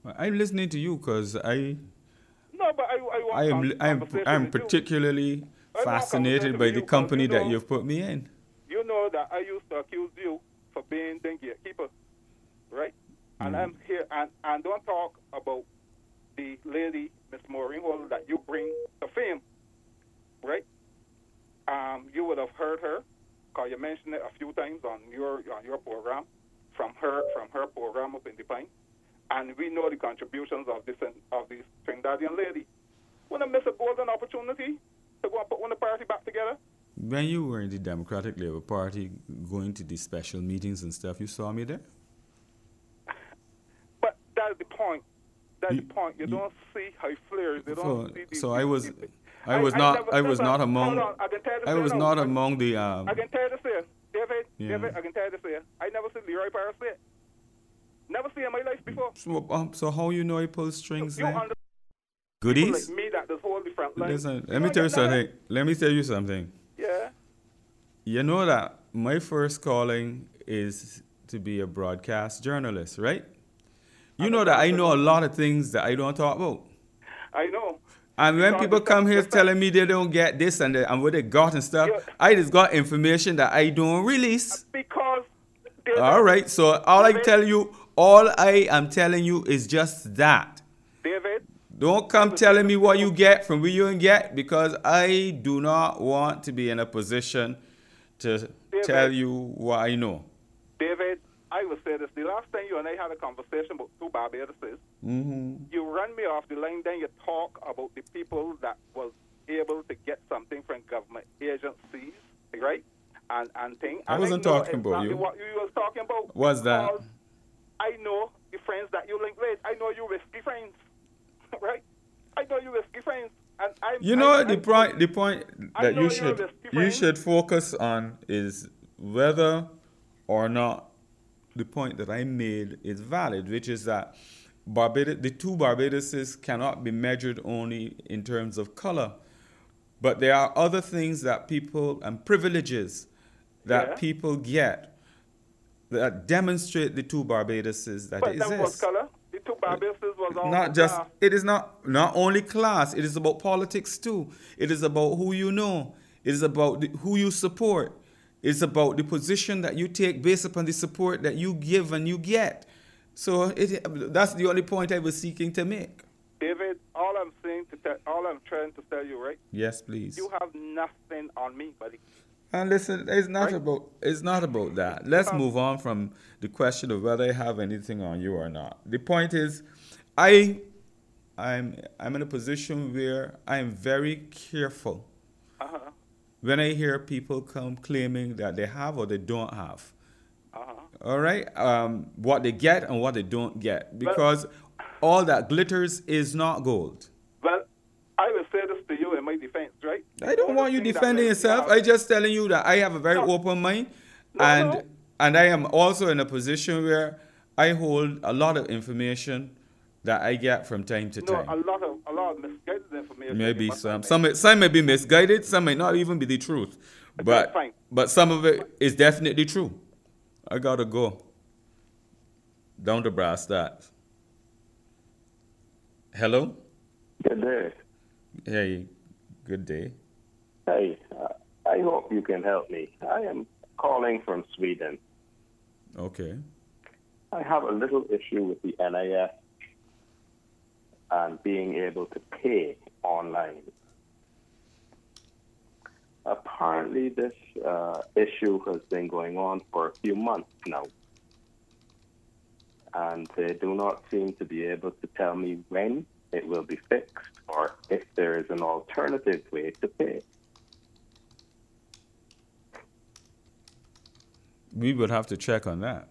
I'm listening to you because No, but I want conversation I'm with you. particularly I want fascinated conversation by with the you because company that you've put me in. you know that I used to accuse you for being the gatekeeper, right? And Mm. I'm here, and don't talk about the lady, Miss Maureen Hall, that you bring to fame, right? You would have heard her, because you mentioned it a few times on your program, from her program up in the Pine, and we know the contributions of this Trinidadian lady. Wanna miss a golden opportunity to go and put one the party back together? When you were in the Democratic Labour Party, going to these special meetings and stuff, you saw me there. But that's the point. That's the You, point. You you, don't see how it flares. You don't so, see so the I no, was but not hold among, on. I can tell you to I say was no. not among the, I can tell you to say, yeah. I can tell you to say, I never seen Leroy Paris say it. Never seen in my life before. So how you know I pull strings You then? understand people like Goodies? me that does hold the front line. Listen, You let me don't tell you get that? something. Let me tell you something. Yeah. You know that my first calling is to be a broadcast journalist, right? You And I know that thought I you said know a no. lot of things that I don't talk about. I know. And when Because people come here telling me they don't get this and what they got and stuff, you I just got information that I don't release. because All David, right, so all I am telling you is just that. David, Don't I come will say telling this me to what you. you get from where you get because I do not want to be in a position to tell David, you what I know. David, I will say this. The last time you and I had a conversation about two Barbaduses, Mm-hmm. you ran me off the line, then you talk about the people that was able to get something from government agencies, right? And thing. I And I wasn't know talking about exactly you. what you was talking about Was that? because I know the friends that you link with. I know you risky friends, right? I know you risky friends. And You know the point I that know you're risky you friends. should focus on is whether or not the point that I made is valid, which is that the two Barbaduses cannot be measured only in terms of color, but there are other things that people and privileges that Yeah. people get that demonstrate the two Barbaduses that But that was exist. color. The two Barbaduses was also Not just class. it is not only class. It is about politics too. It is about who you know. It is about who you support. It's about the position that you take based upon the support that you give and you get. So that's the only point I was seeking to make. David, all I'm trying to tell you, right? Yes, please. You have nothing on me, buddy. And listen, Right? it's not about that. You Let's have move on from the question of whether I have anything on you or not. The point is, I I'm in a position where I'm very careful uh-huh. when I hear people come claiming that they have or they don't have. Uh-huh. All right, what they get and what they don't get, Well because all that glitters is not gold. well I will say this to you in my defense, right? The I don't only want you thing that defending lets me yourself. have I just telling you that I have a very no open mind, no and I am also in a position where I hold a lot of information that I get from time to no time. a lot of misguided information you Maybe must some admit. some may be misguided, some may not even be the truth, That's fine. but some of it is definitely true. I gotta go down to brass tacks. Hello, Good day. hey, good day. Hey, I hope you can help me. I am calling from Sweden. Okay. I have a little issue with the NIS and being able to pay online. Apparently, this issue has been going on for a few months now, and they do not seem to be able to tell me when it will be fixed or if there is an alternative way to pay. We would have to check on that.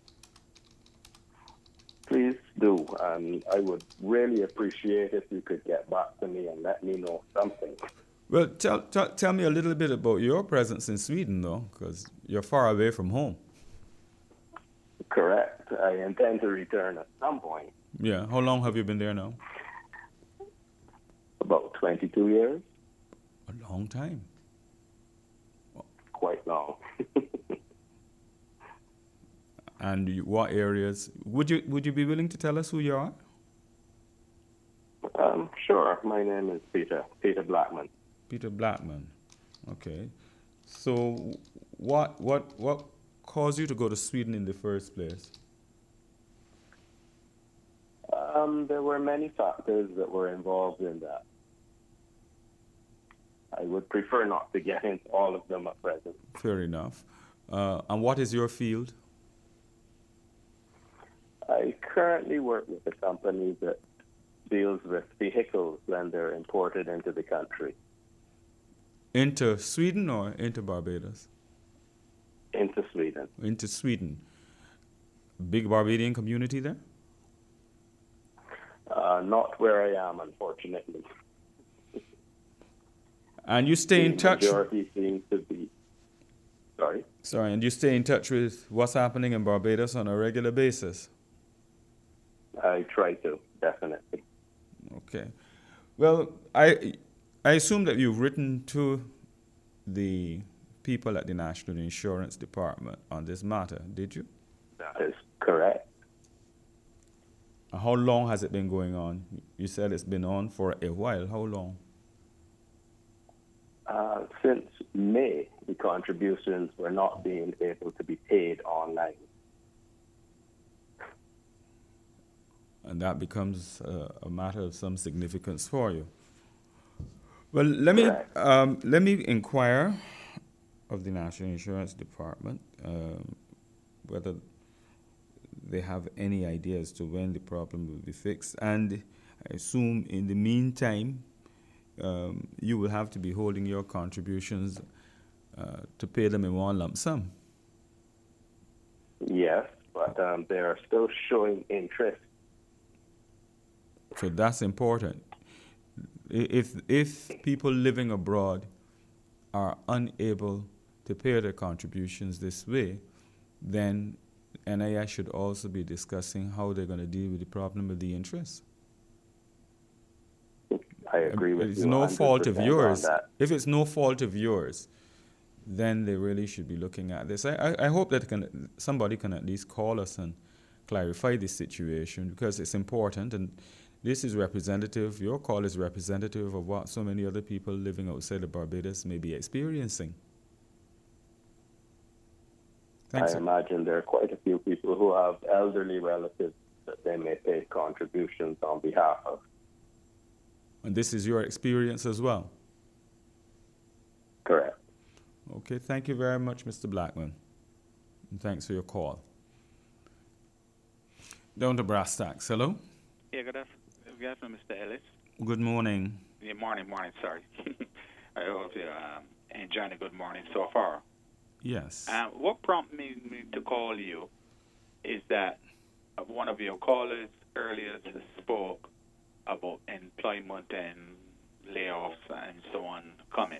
Please do. And I would really appreciate if you could get back to me and let me know something. Well, tell me a little bit about your presence in Sweden, though, because you're far away from home. Correct. I intend to return at some point. Yeah. How long have you been there now? About 22 years. A long time. Quite long. And what areas? Would you be willing to tell us who you are? Sure. My name is Peter Blackman. Peter Blackman. Okay. So, what caused you to go to Sweden in the first place? There were many factors that were involved in that. I would prefer not to get into all of them at present. Fair enough. And what is your field? I currently work with a company that deals with vehicles when they're imported into the country. Into Sweden or into Barbados? Into Sweden. Into Sweden. Big Barbadian community there? Not where I am, unfortunately. And you stay in touch? The majority seems to be... Sorry? Sorry, and you stay in touch with what's happening in Barbados on a regular basis? I try to, definitely. Okay. Well, I assume that you've written to the people at the National Insurance Department on this matter, did you? That is correct. How long has it been going on? You said it's been on for a while. How long? Since May, the contributions were not being able to be paid online. And that becomes a matter of some significance for you. Well, let me inquire of the National Insurance Department whether they have any idea as to when the problem will be fixed. And I assume in the meantime, you will have to be holding your contributions to pay them in one lump sum. Yes, but they are still showing interest. So that's important. If people living abroad are unable to pay their contributions this way, then NIS should also be discussing how they're going to deal with the problem of the interest. I agree with you. It's no fault of yours. On that. If it's no fault of yours, then they really should be looking at this. I hope that somebody can at least call us and clarify this situation, because it's important, and this is representative. Your call is representative of what so many other people living outside of Barbados may be experiencing. Thanks, I imagine there are quite a few people who have elderly relatives that they may pay contributions on behalf of. And this is your experience as well? Correct. Okay, thank you very much, Mr. Blackman. And thanks for your call. Down to brass tacks. Hello? Yeah, good afternoon, Mr. Ellis. Good morning. Yeah, morning, sorry. I hope you're enjoying a good morning so far. Yes. What prompted me to call you is that one of your callers earlier spoke about employment and layoffs and so on coming.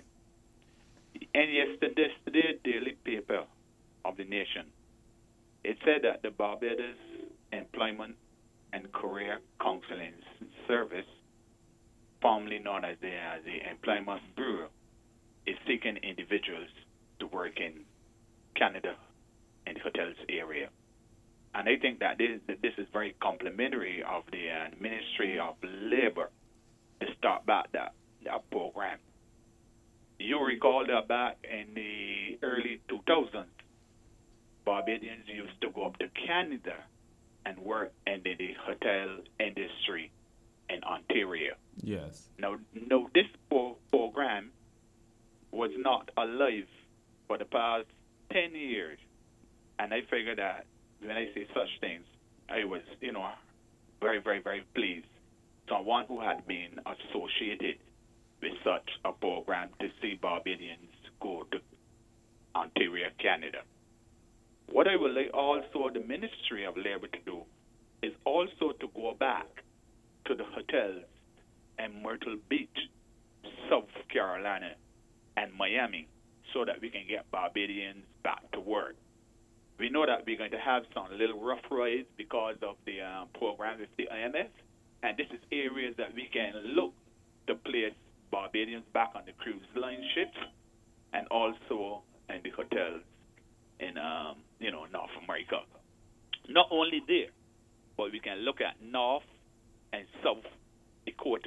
And yesterday's daily paper of the nation, it said that the Barbados Employment and Career Counseling Service, formerly known as the Employment Bureau, is seeking individuals to work in Canada and the hotels area. And I think that this is very complimentary of the Ministry of Labor to start back that program. You recall that back in the early 2000s, Barbadians used to go up to Canada and work in the hotel industry in Ontario. Yes. Now this program was not alive for the past 10 years. And I figured that when I say such things, I was, very, very, very pleased. Someone who had been associated with such a program to see Barbadians go to Ontario, Canada. What I would like also the Ministry of Labor to do is also to go back to the hotels in Myrtle Beach, South Carolina, and Miami, so that we can get Barbadians back to work. We know that we're going to have some little rough rides because of the program with the IMF, and this is areas that we can look to place Barbadians back on the cruise line ships and also in the hotels in North America. Not only there, but we can look at North and South Dakota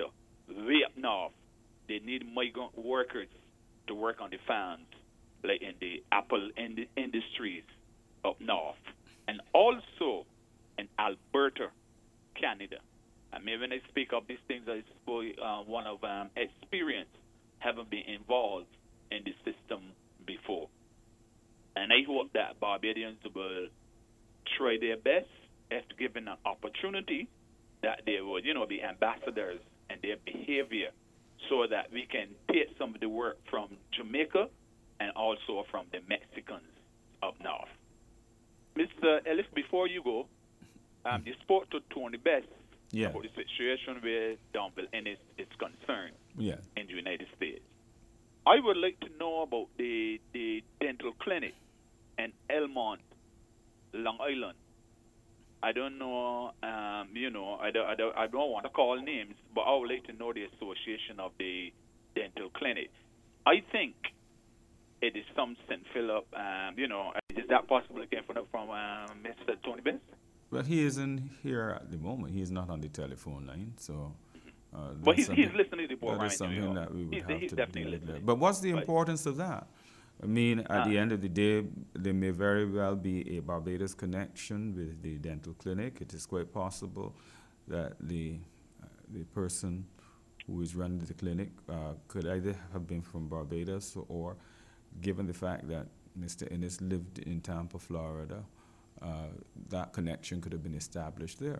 way up north, they need migrant workers to work on the farms, like in the apple industries up north, and also in Alberta, Canada. And maybe when I speak of these things, I suppose one of experience, having been involved in the system before. And I hope that Barbadians will try their best, if given an opportunity, that they would, be ambassadors in their behavior, so that we can take some of the work from Jamaica and also from the Mexicans up north. Mr. Ellis, before you go, you spoke to Tony Best about the situation where Donville Ennis is concerned in the United States. I would like to know about the dental clinic in Elmont, Long Island. I don't know, I don't want to call names, but I would like to know the association of the dental clinic. I think it is something, Philip, is that possible again from Mr. Tony Benz? Well, he isn't here at the moment. He is not on the telephone line, so... but he's listening to the board. That is something that we would have to deal with. But what's the importance of that? I mean, at the end of the day, there may very well be a Barbados connection with the dental clinic. It is quite possible that the person who is running the clinic could either have been from Barbados, or given the fact that Mr. Ennis lived in Tampa, Florida, that connection could have been established there.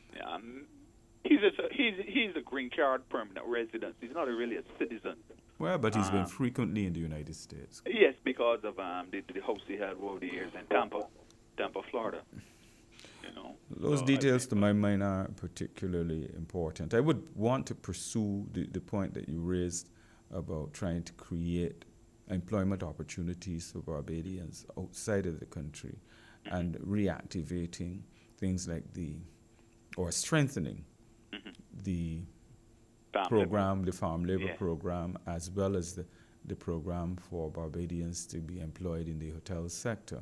He's a green card permanent resident. He's not really a citizen. Well, but he's been frequently in the United States. Yes, because of the house he had over the years in Tampa, Florida. Those details, to my mind, are particularly important. I would want to pursue the point that you raised about trying to create employment opportunities for Barbadians outside of the country, and reactivating things like strengthening the farm labor program, as well as the program for Barbadians to be employed in the hotel sector.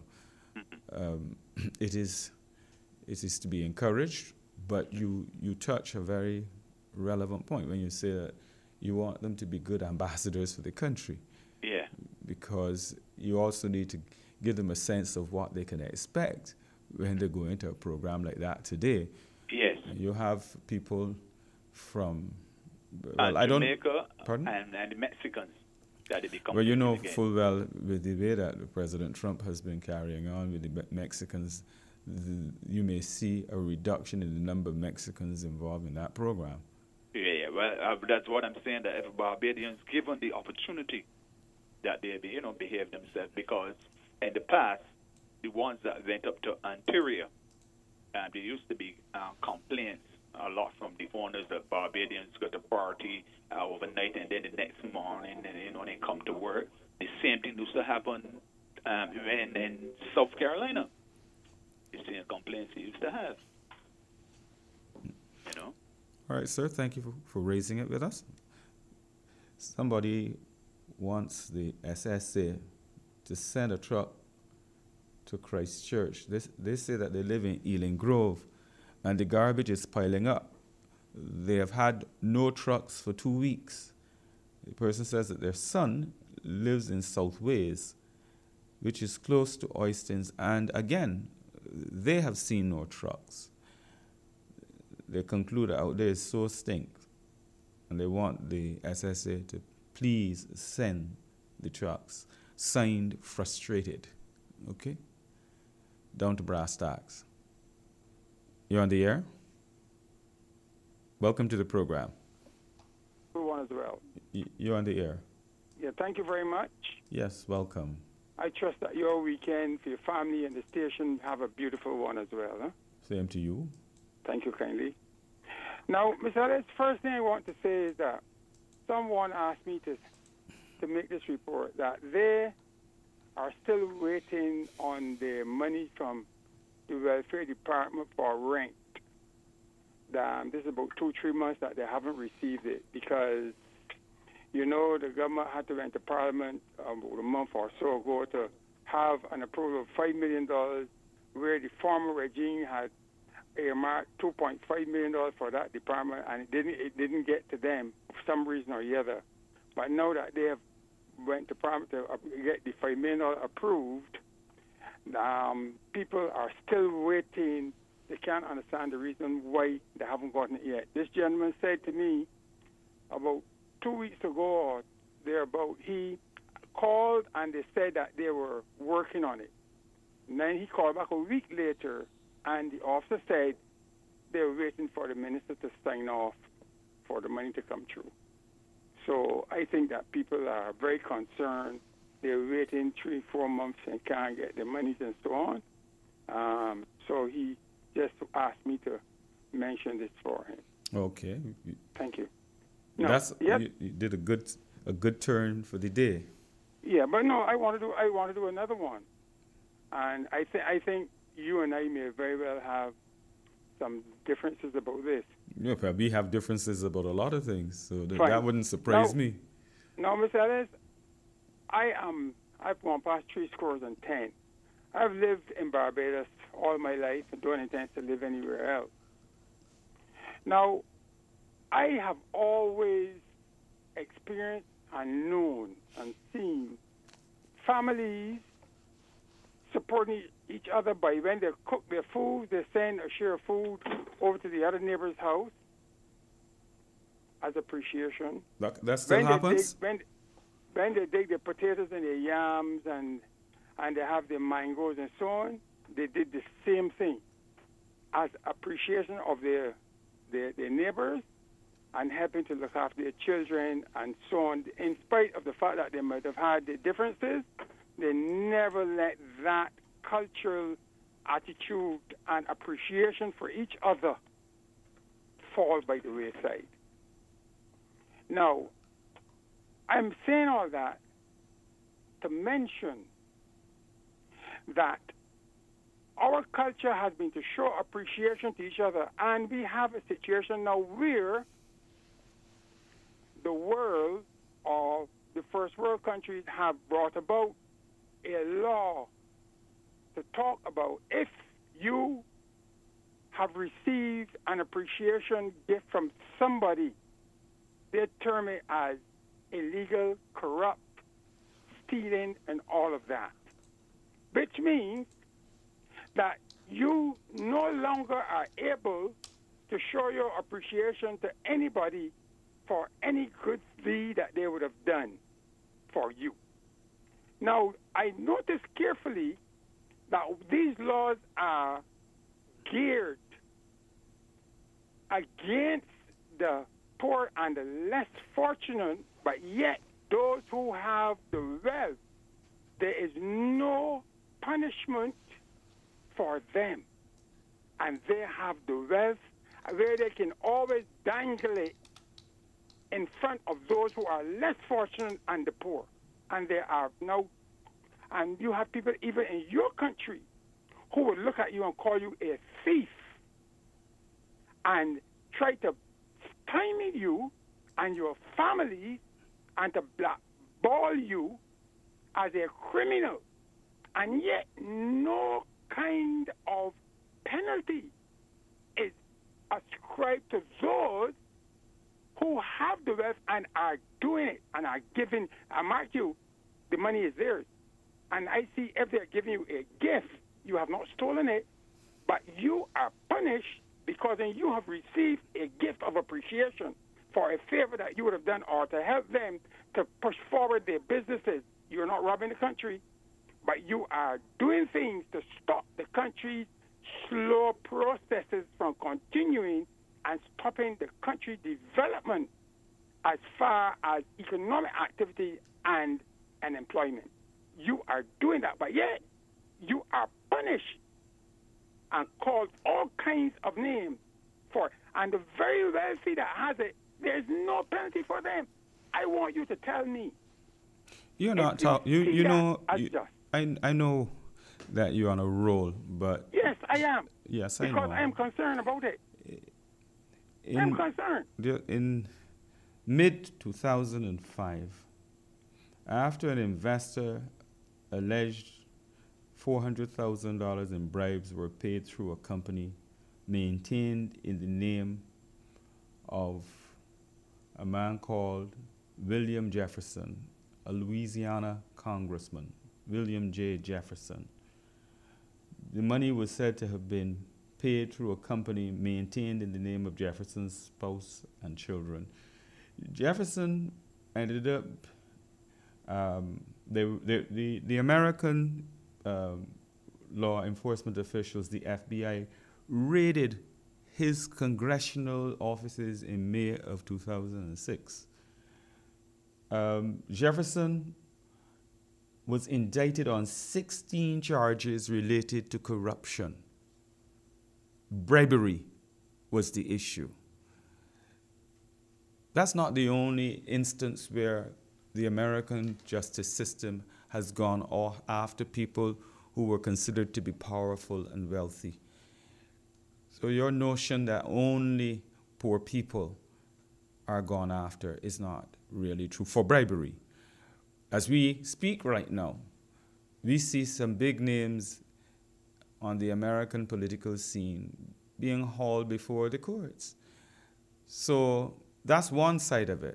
It is to be encouraged, but you touch a very relevant point when you say that you want them to be good ambassadors for the country. Yeah. Because you also need to give them a sense of what they can expect when they go into a program like that today. Yes. You have people from Jamaica and the Mexicans that they become. Well, you know full well with the way that President Trump has been carrying on with the Mexicans, you may see a reduction in the number of Mexicans involved in that program. Yeah, well, that's what I'm saying, that if Barbadians given the opportunity that they behave themselves, because in the past, the ones that went up to Ontario, there used to be complaints a lot from the owners that Barbadians got to party overnight, and then the next morning, and they come to work. The same thing used to happen in South Carolina. The same complaints they used to have. All right, sir. Thank you for raising it with us. Somebody wants the SSA to send a truck to Christchurch. They say that they live in Ealing Grove, and the garbage is piling up. They have had no trucks for 2 weeks. The person says that their son lives in South Wales, which is close to Oistins, and again, they have seen no trucks. They conclude out there is so stink, and they want the SSA to please send the trucks. Signed, frustrated. Okay? Down to brass tacks. You're on the air? Welcome to the program. Everyone as well. You're on the air. Yeah, thank you very much. Yes, welcome. I trust that your weekend for your family and the station have a beautiful one as well. Huh? Same to you. Thank you kindly. Now, Mr. Ellis, first thing I want to say is that someone asked me to make this report that they are still waiting on the money from the Welfare Department for rent. This is about 2-3 months that they haven't received it because, the government had to went to Parliament about a month or so ago to have an approval of $5 million, where the former regime had earmarked $2.5 million for that department, and it didn't get to them for some reason or the other. But now that they have went to Parliament to get the $5 million approved, people are still waiting. They can't understand the reason why they haven't gotten it yet. This gentleman said to me about 2 weeks ago or thereabout, he called and they said that they were working on it. And then he called back a week later, and the officer said they were waiting for the minister to sign off for the money to come through. So I think that people are very concerned. They're waiting 3-4 months and can't get the monies and so on. So he just asked me to mention this for him. Okay. Thank you. You did a good turn for the day. Yeah, but no, I want to do another one, and I think you and I may very well have some differences about this. Yeah, probably have differences about a lot of things, so that wouldn't surprise me. No, Mr. Ellis, I've gone past 70. I've lived in Barbados all my life and don't intend to live anywhere else. Now, I have always experienced and known and seen families supporting each other by when they cook their food, they send a share of food over to the other neighbor's house as appreciation. That still happens? When they dig their potatoes and their yams and they have their mangoes and so on, they did the same thing as appreciation of their neighbors and helping to look after their children and so on. In spite of the fact that they might have had their differences, they never let that cultural attitude and appreciation for each other fall by the wayside. Now, I'm saying all that to mention that our culture has been to show appreciation to each other, and we have a situation now where the world or the first world countries have brought about a law to talk about if you have received an appreciation gift from somebody, they term it as illegal, corrupt, stealing, and all of that. Which means that you no longer are able to show your appreciation to anybody for any good deed that they would have done for you. Now, I noticed carefully that these laws are geared against the poor and the less fortunate, but yet those who have the wealth, there is no punishment for them. And they have the wealth where they can always dangle it in front of those who are less fortunate and the poor. And there are now, and you have people even in your country who will look at you and call you a thief and try to stymie you and your family and to blackball you as a criminal. And yet no kind of penalty is ascribed to those who have the wealth and are doing it and are giving. I mark you, the money is theirs. And I see if they're giving you a gift, you have not stolen it, but you are punished because then you have received a gift of appreciation for a favor that you would have done or to help them to push forward their businesses. You're not robbing the country, but you are doing things to stop the country's slow processes from continuing and stopping the country development as far as economic activity and employment. You are doing that, but yet you are punished and called all kinds of names for it. And the very wealthy that has it, there's no penalty for them. I want you to tell me. You're not talking. You know. I know that you're on a roll, but yes, I am. Yes, I know. Because I am concerned about it. I'm concerned. In mid-2005, after an investor alleged $400,000 in bribes were paid through a company maintained in the name of a man called William Jefferson, a Louisiana congressman, William J. Jefferson. The money was said to have been paid through a company maintained in the name of Jefferson's spouse and children. Jefferson ended up, the American law enforcement officials, the FBI, raided his congressional offices in May of 2006. Jefferson was indicted on 16 charges related to corruption. Bribery was the issue. That's not the only instance where the American justice system has gone after people who were considered to be powerful and wealthy. So your notion that only poor people are gone after is not really true for bribery. As we speak right now, we see some big names on the American political scene being hauled before the courts. So that's one side of it.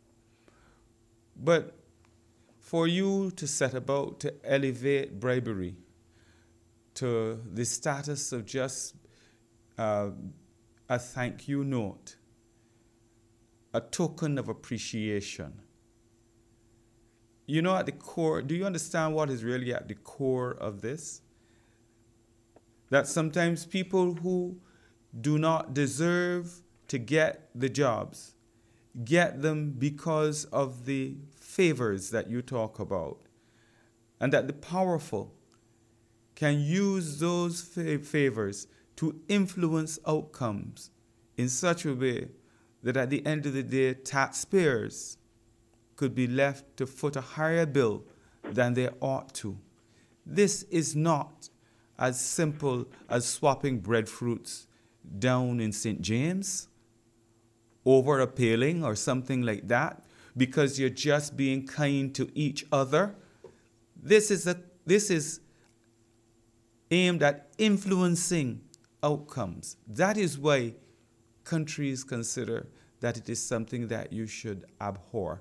But for you to set about to elevate bribery to the status of just a thank you note, a token of appreciation. You know, at the core, do you understand what is really at the core of this? That sometimes people who do not deserve to get the jobs get them because of the favors that you talk about, and that the powerful can use those favors to influence outcomes in such a way that at the end of the day, taxpayers could be left to foot a higher bill than they ought to. This is not as simple as swapping breadfruits down in St. James over a paling or something like that because you're just being kind to each other. This is aimed at influencing outcomes. That is why countries consider that it is something that you should abhor.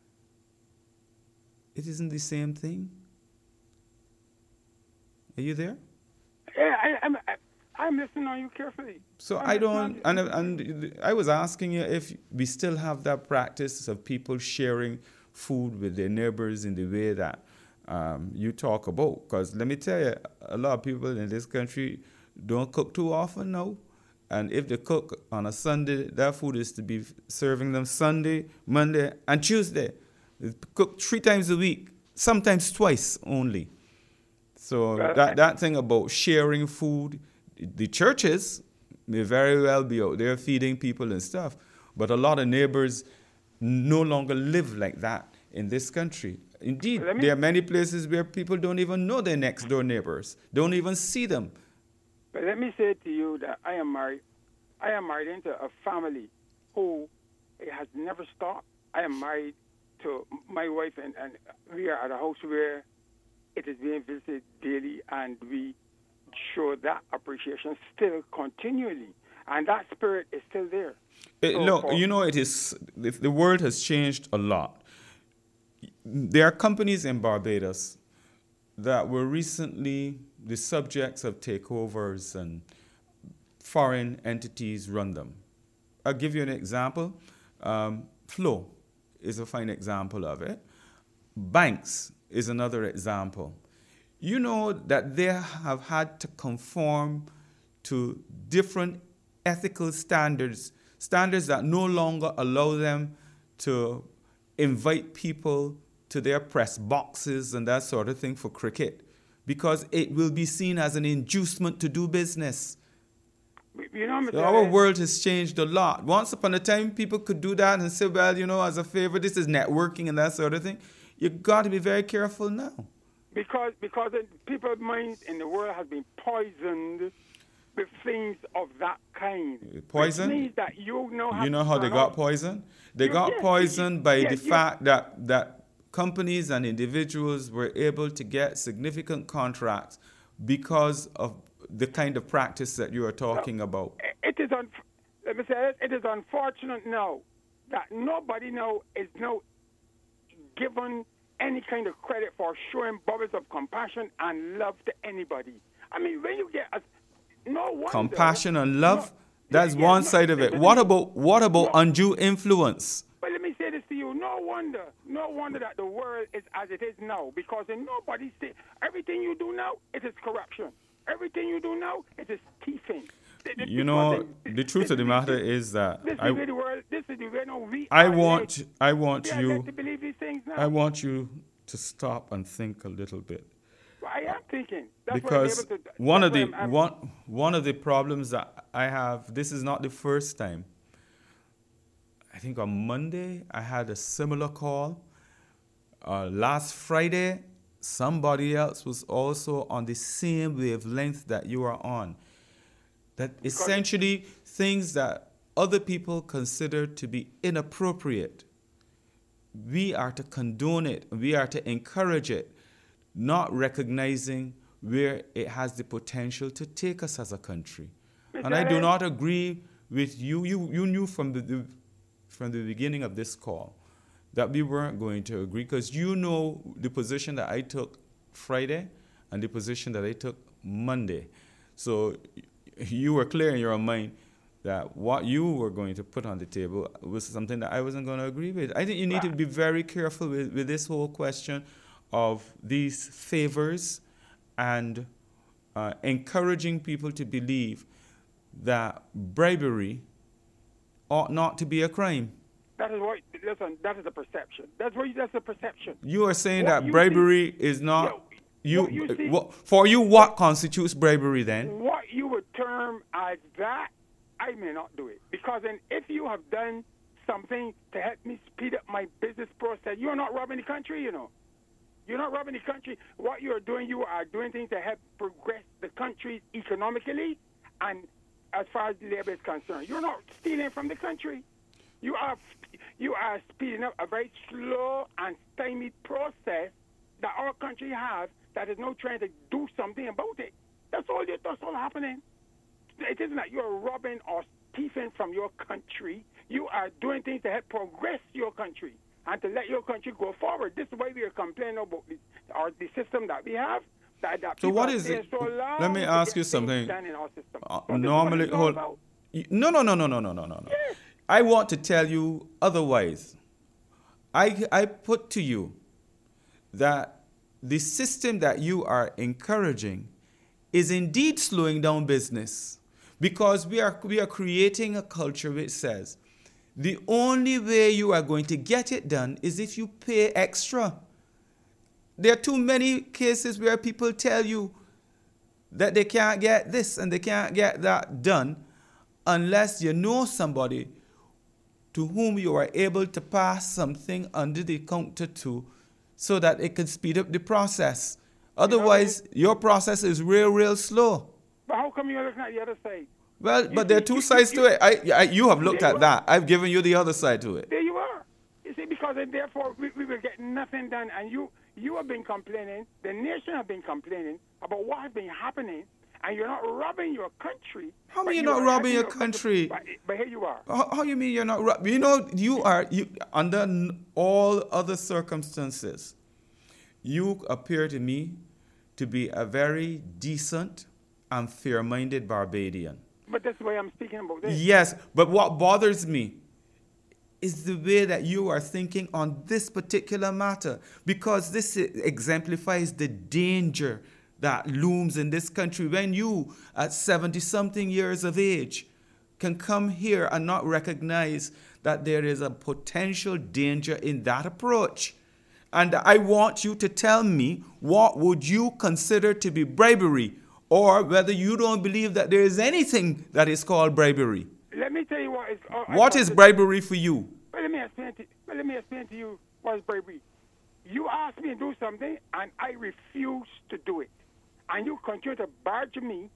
It isn't the same thing. Are you there? Yeah, I'm listening on you carefully. So I don't, and I was asking you if we still have that practice of people sharing food with their neighbors in the way that you talk about. Because let me tell you, a lot of people in this country don't cook too often now. And if they cook on a Sunday, that food is to be serving them Sunday, Monday, and Tuesday. They cook 3 times a week, sometimes twice only. So that thing about sharing food, the churches may very well be out there feeding people and stuff, but a lot of neighbors no longer live like that in this country. Indeed, there are many places where people don't even know their next door neighbors, don't even see them. But let me say to you that I am married. I am married into a family who it has never stopped. I am married to my wife, and we are at a house where it is being visited daily, and we show that appreciation still continually. And that spirit is still there. Look, you know, the world has changed a lot. There are companies in Barbados that were recently the subjects of takeovers and foreign entities run them. I'll give you an example. Flow is a fine example of it. Banks is another example. You know that they have had to conform to different ethical standards that no longer allow them to invite people to their press boxes and that sort of thing for cricket, because it will be seen as an inducement to do business. You know, so our world has changed a lot. Once upon a time, people could do that and say, well, you know, as a favor, this is networking and that sort of thing. You've got to be very careful now. Because people's minds in the world have been poisoned with things of that kind. Poison? Which means that you know how they got poisoned? They got poisoned by the fact that companies and individuals were able to get significant contracts because of the kind of practice that you are talking about. It is let me say this, it is unfortunate now that nobody now is now given any kind of credit for showing bubbles of compassion and love to anybody. I mean, when you get no wonder Compassion and love, that's yeah, one no, side of it. listen, What about undue influence? But let me say this to you: no wonder that the world is as it is now, because in nobody say everything you do now, it is corruption. Everything you do now, it is thieving. You know, the truth of the matter is that I want you to believe these things now. I want you to stop and think a little bit. Well, I am thinking. That's Because what I'm able to, one of that's the what I'm- one of the problems that I have, this is not the first time. I think on Monday I had a similar call. Last Friday, somebody else was also on the same wavelength that you are on. That essentially things that other people consider to be inappropriate, we are to condone it, we are to encourage it, not recognizing where it has the potential to take us as a country. And I do not agree with you. You knew from the beginning of this call that we weren't going to agree, because you know the position that I took Friday and the position that I took Monday. So you were clear in your mind that what you were going to put on the table was something that I wasn't going to agree with. I think you need to be very careful with this whole question of these favors and encouraging people to believe that bribery ought not to be a crime. That is what. Listen, that is a perception. That's a perception. You are saying What that you bribery is not. For you, what constitutes bribery then? What you would term as that, I may not do it. Because then if you have done something to help me speed up my business process, you're not robbing the country, you know. You're not robbing the country. What you are doing things to help progress the country economically and as far as labor is concerned. You're not stealing from the country. You are speeding up a very slow and stymied process that our country has that is now trying to do something about it. That's all happening. It isn't that you're robbing or thieving from your country. You are doing things to help progress your country and to let your country go forward. This is why we are complaining about the system that we have. That So what is it? So Let me ask you something. Normally, No. Yes. I want to tell you otherwise. I put to you that the system that you are encouraging is indeed slowing down business, because we are creating a culture which says the only way you are going to get it done is if you pay extra. There are too many cases where people tell you that they can't get this and they can't get that done unless you know somebody to whom you are able to pass something under the counter to, so that it can speed up the process. Otherwise, your process is real slow. But how come you're looking at the other side? Well, but there are two sides to it. You have looked at that. I've given you the other side to it. There you are. You see, because then therefore we will get nothing done. And you have been complaining, the nation have been complaining about what has been happening, and you're not robbing your country. How mean you're not robbing your country? But here you are. How you mean you're not robbing? You know, you under all other circumstances, you appear to me to be a very decent and fair-minded Barbadian. But that's why I'm speaking about this. Yes, but what bothers me is the way that you are thinking on this particular matter, because this exemplifies the danger that looms in this country when you, at 70-something years of age, can come here and not recognize that there is a potential danger in that approach. And I want you to tell me, what would you consider to be bribery, or whether you don't believe that there is anything that is called bribery. Let me tell you what is. What is bribery for you? Well, let me explain to you what is bribery. You ask me to do something, and I refuse to do it. And you continue to barge me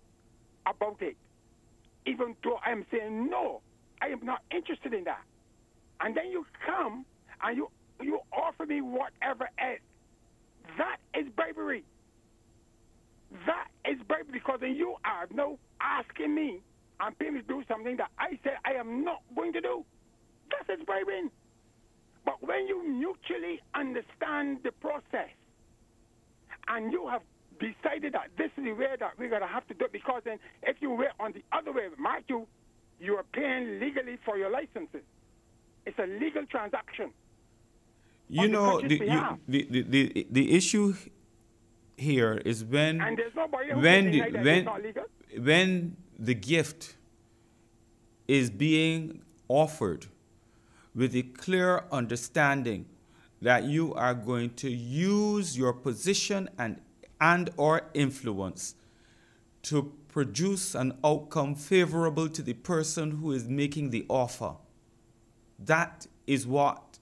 about it, even though I am saying, no, I am not interested in that. And then you come and you offer me whatever else. That is bribery. That is bribery because then you are now asking me and paying me to do something that I said I am not going to do. That is bribing. But when you mutually understand the process and you have decided that this is the way that we're going to have to do it, because then if you were on the other way, mark you are paying legally for your licenses. It's a legal transaction. You know, the issue here is when and there's nobody who can deny that it's not legal. When the gift is being offered with a clear understanding that you are going to use your position and or influence to produce an outcome favorable to the person who is making the offer. That is what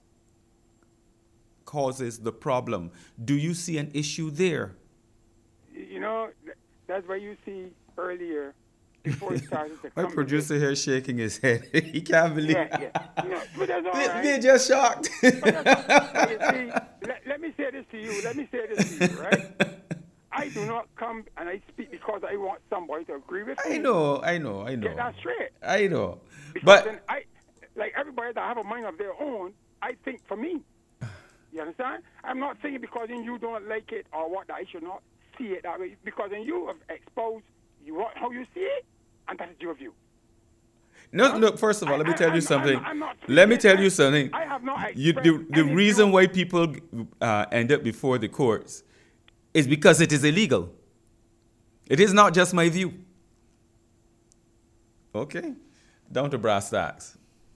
causes the problem. Do you see an issue there? You know, that's why you see earlier, before it started to My come. producer here shaking his head. He can't believe it. Yeah. But that's all right. They're just shocked. But you see, let me say this to you, right? I do not come and I speak because I want somebody to agree with me. I know. Get that straight. I know. Because But then like everybody that have a mind of their own, I think for me. You understand? I'm not saying because then you don't like it or what that I should not see it that way. Because then you have exposed how you see it, and that is your view. no, look. First of all, let me tell you something. I'm not Let me tell you something. I have not The expressed reason any why people end up before the courts is because it is illegal. It is not just my view. Okay, down to brass tacks.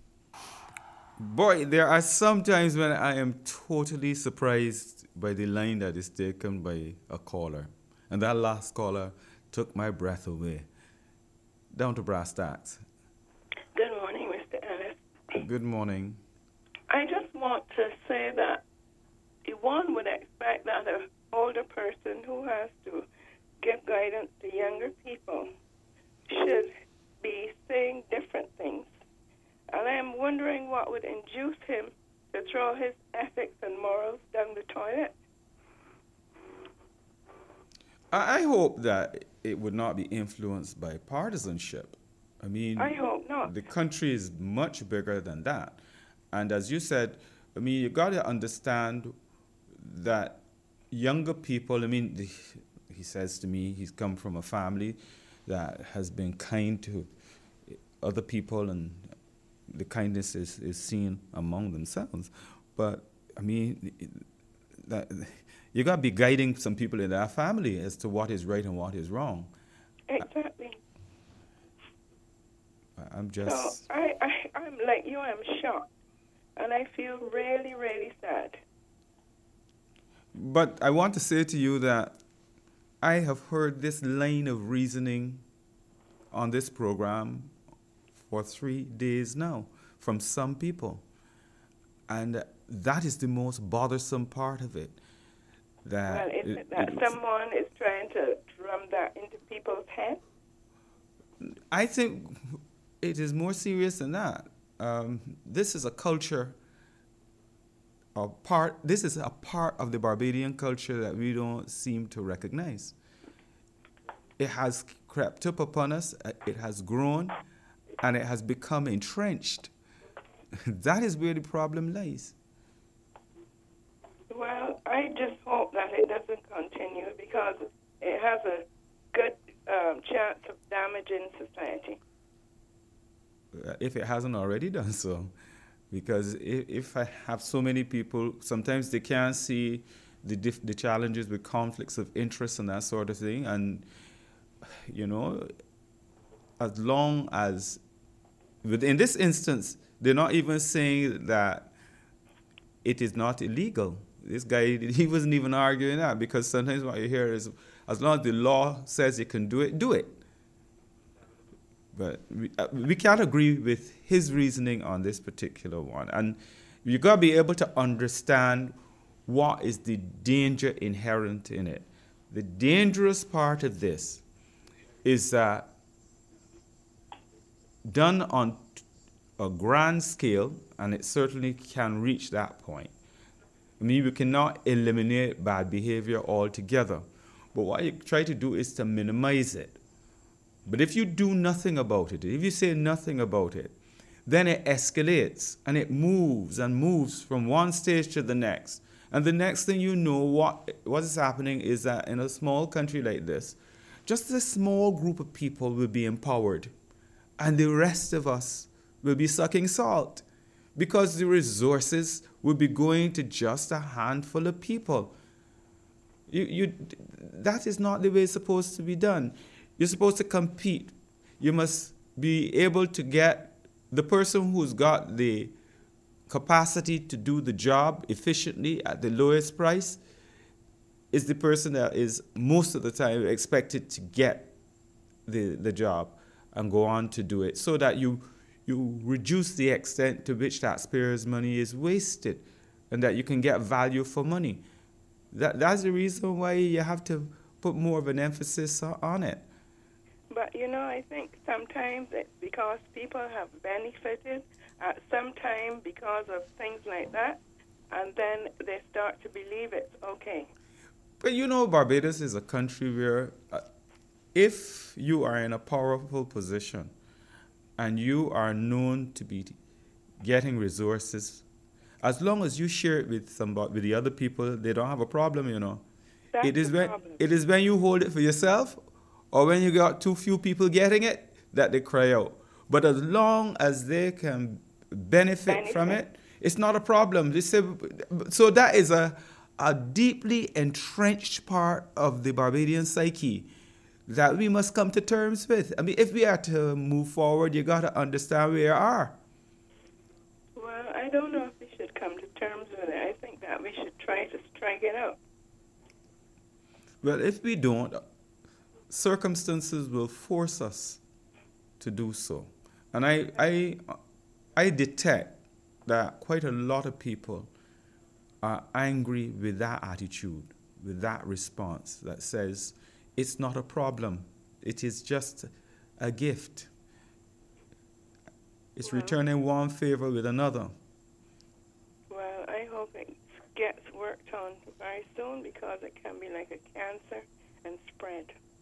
Boy, there are some times when I am totally surprised by the line that is taken by a caller. And that last caller took my breath away. Down to brass tacks. Good morning, Mr. Ellis. Good morning. I just want to say that one would expect that an older person who has to give guidance to younger people should be saying different things. And I am wondering what would induce him to throw his ethics and morals down the toilet. I hope that it would not be influenced by partisanship. I mean, I hope not. The country is much bigger than that. And as you said, I mean, you got to understand that younger people, I mean, he says to me, he's come from a family that has been kind to other people, and the kindness is seen among themselves. But, I mean, that you got to be guiding some people in their family as to what is right and what is wrong. Exactly. I'm just... So I'm like you, I'm shocked. And I feel really, really sad. But I want to say to you that I have heard this line of reasoning on this program for 3 days now from some people. And that is the most bothersome part of it. Well, is it that someone is trying to drum that into people's heads? I think it is more serious than that. This is a culture, this is a part of the Barbadian culture that we don't seem to recognize. It has crept up upon us, it has grown, and it has become entrenched. That is where the problem lies. Well, I just hope that it doesn't continue because it has a good chance of damaging society. If it hasn't already done so. Because if I have so many people, sometimes they can't see the challenges with conflicts of interest and that sort of thing. And, you know, as long as, in this instance, they're not even saying that it is not illegal. This guy, he wasn't even arguing that, because sometimes what you hear is, as long as the law says you can do it, do it. But we can't agree with his reasoning on this particular one. And you got to be able to understand what is the danger inherent in it. The dangerous part of this is that done on a grand scale, and it certainly can reach that point. I mean, we cannot eliminate bad behavior altogether, But what you try to do is to minimize it. But if you do nothing about it, if you say nothing about it, then it escalates and it moves and moves from one stage to the next. And the next thing you know, what is happening is that in a small country like this, just a small group of people will be empowered, and the rest of us will be sucking salt because the resources will be going to just a handful of people. That is not the way it's supposed to be done. You're supposed to compete. You must be able to get the person who's got the capacity to do the job efficiently at the lowest price is the person that is most of the time expected to get the job and go on to do it, so that you reduce the extent to which taxpayers' money is wasted and that you can get value for money. That's the reason why you have to put more of an emphasis on it. But, I think sometimes it's because people have benefited at some time because of things like that, and then they start to believe it's okay. But Barbados is a country where if you are in a powerful position and you are known to be getting resources, as long as you share it with somebody, with the other people, they don't have a problem, That's It is the when problem. it is when you hold it for yourself or when you got too few people getting it that they cry out. But as long as they can benefit from it, it's not a problem. They say, so that is a deeply entrenched part of the Barbadian psyche that we must come to terms with. I mean, if we are to move forward, you got to understand where you are. Well, I don't know if we should come to terms with it. I think that we should try to strike it out. Well, if we don't, circumstances will force us to do so. And I detect that quite a lot of people are angry with that attitude, with that response that says, it's not a problem. It is just a gift. It's returning one favor with another. Well, I hope it gets worked on very soon because it can be like a cancer and spread.